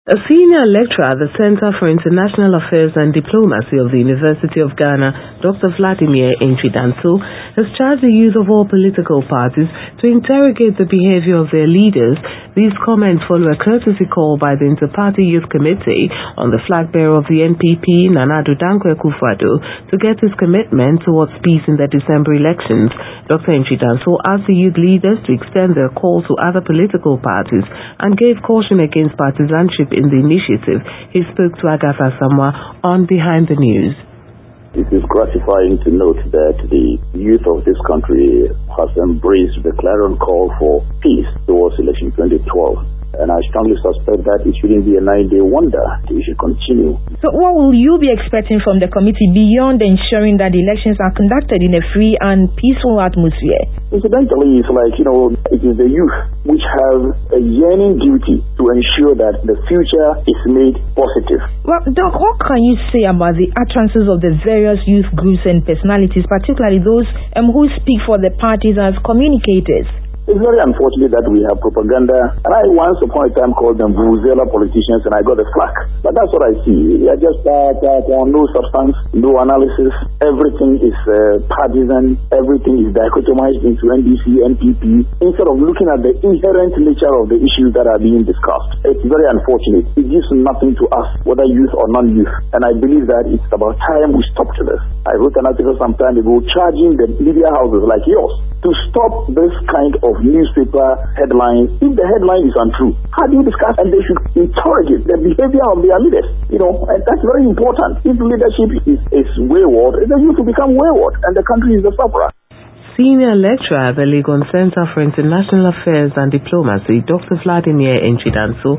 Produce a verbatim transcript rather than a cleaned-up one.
A senior lecturer at the Center for International Affairs and Diplomacy of the University of Ghana, Doctor Vladimir Nchidanso, has charged the youth of all political parties to interrogate the behavior of their leaders. These comments follow a courtesy call by the Inter-Party Youth Committee on the flag bearer of the N P P, Nana Addo Dankwa Akufo-Addo, to get his commitment towards peace in the December elections. Doctor Nchidanso asked the youth leaders to extend their call to other political parties and gave caution against partisanship in the initiative. He spoke to Agatha Samwa on Behind the News. It is gratifying to note that the youth of this country has embraced the clarion call for peace towards election twenty twelve. And I strongly suspect that it shouldn't be a nine-day wonder. It should continue. So what will you be expecting from the committee beyond ensuring that the elections are conducted in a free and peaceful atmosphere? Incidentally, it's like, you know, it is the youth which have a yearning duty to ensure that the future is made positive. Well, Doc, what can you say about the utterances of the various youth groups and personalities, particularly those um, who speak for the parties as communicators? It's very unfortunate that we have propaganda, and I once upon a time called them Vuvuzela politicians, and I got a flack. But that's what I see. They are just uh, uh, no substance, no analysis. Everything is uh, partisan. Everything is dichotomized into N D C, N P P, instead of looking at the inherent nature of the issues that are being discussed. It's very unfortunate. It gives nothing to us, whether youth or non-youth. And I believe that it's about time we stop to this. I wrote an article some time ago charging the media houses like yours to stop this kind of newspaper headlines if the headline is untrue. How do you discuss? And they should interrogate the behavior of their leaders. You know, and that's very important. If leadership is, is wayward, the youth will become wayward, and the country is the sufferer. Senior lecturer at the Legon Center for International Affairs and Diplomacy, Doctor Vladimir Nchidanso,